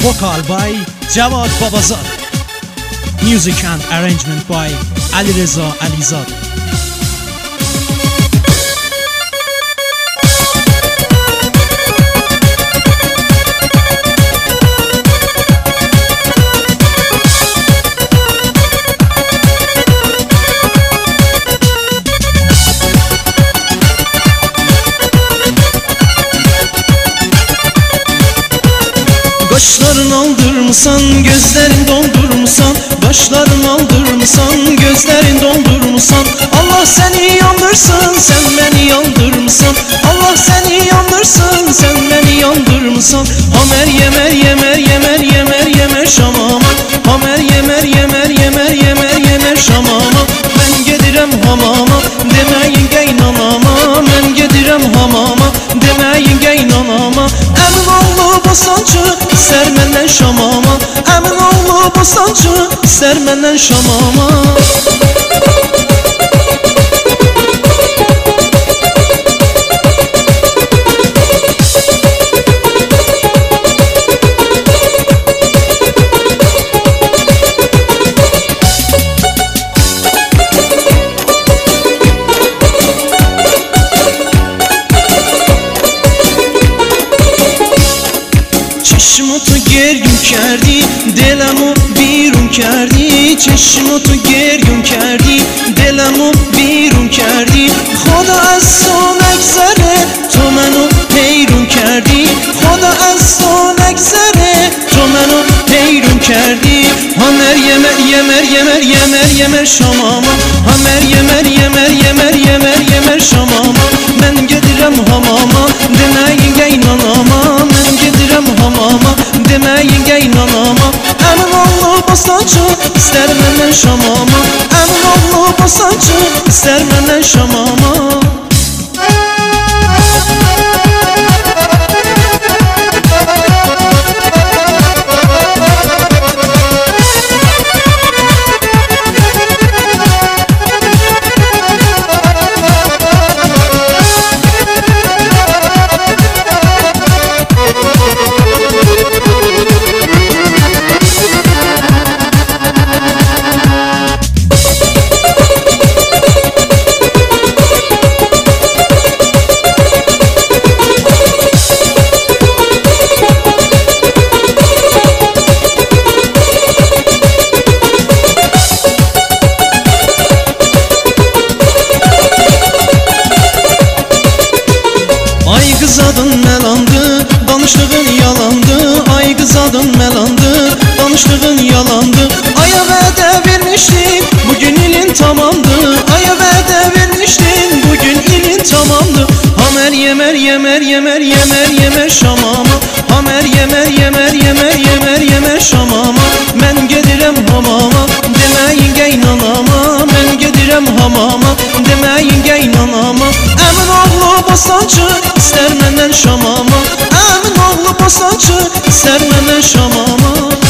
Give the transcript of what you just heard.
Vocal by Javad Babazad. Music and arrangement by Alireza Alizad. Başların aldırmısan, gözlerin doldurmuşsan. Başların aldırmısan, gözlerin doldurmuşsan. Allah seni yandırsın, sen beni yandırmışsan. Allah seni yandırsın, sen beni yandırmışsan. Amer yemer yemer yemer yemer yemer şamama. Amer yemer yemer yemer yemer yemer şamama. Ben gedirem hamama, demeyin geyn anama. Ben gedirem hamama, demeyin geyn anama. Emin oğlu bostancı, ister menden şamama. Emin oğlu bostancı, ister menden şamama. چشماتو گریون کردی دلمو بیرون کردی. چشماتو گریون کردی دلمو بیرون کردی. خدا از تو نگذره تو منو حیرون کردی. خدا از تو نگذره تو منو حیرون کردی. همر یمر یمر یمر یمر یمر شاماما. همر یمر یمر یمر یمر یمر شاماما. من gedirem hamama, demeyin geyn anama. Men gedirem hamama, demeyin geyn anama. Emin oğlu bostancı, ister menden şamama. Emin oğlu bostancı, ister menden şamama. Ay kız adın melandı, danıştığın yalandı. Ay kız adın melandı, danıştığın yalandı. Aya vədə vermiştin, bugün ilin tamamdı. Aya vədə vermiştin, bugün ilin tamamdı. Hamer yemer yemer yemer yemer yemer şamama. Hamer yemer yemer yemer yemer yemer şamama. Men gedirem hamama, demeyin geyn anama. Men gedirem hamama, demeyin geyn anama. Emin oğlu bostancı, ister menden şamama. Emin oğlu bostancı, ister menden şamama.